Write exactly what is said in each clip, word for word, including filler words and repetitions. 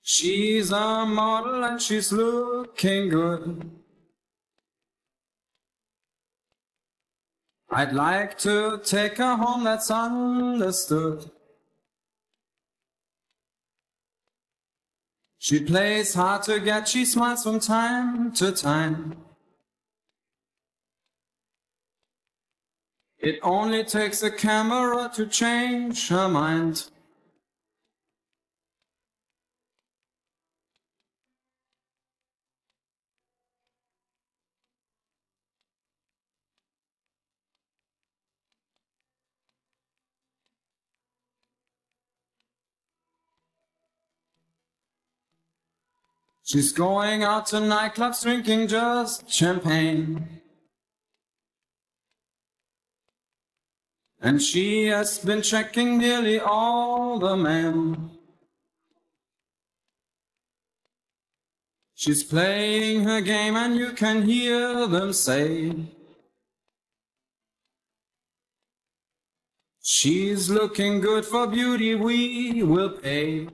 She's a model and she's looking good. I'd like to take her home, that's understood. She plays hard to get, she smiles from time to time. It only takes a camera to change her mind. She's going out to nightclubs drinking just champagne. And she has been checking nearly all the men. She's playing her game and you can hear them say, she's looking good, for beauty we will pay.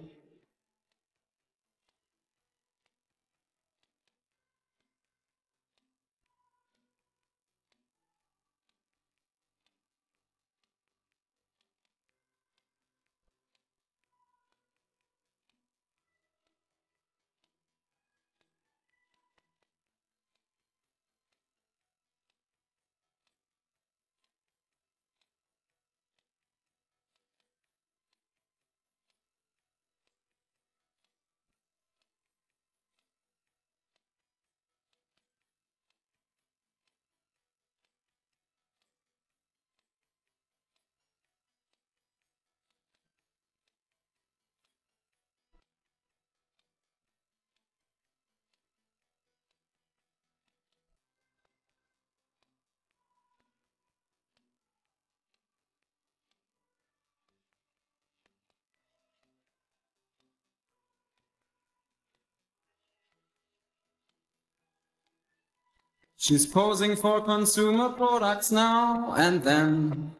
She's posing for consumer products now and then.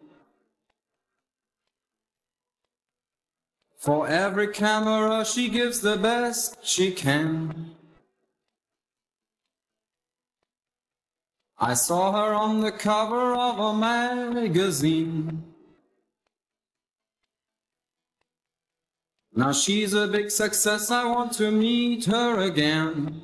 For every camera she gives the best she can. I saw her on the cover of a magazine. Now she's a big success, I want to meet her again.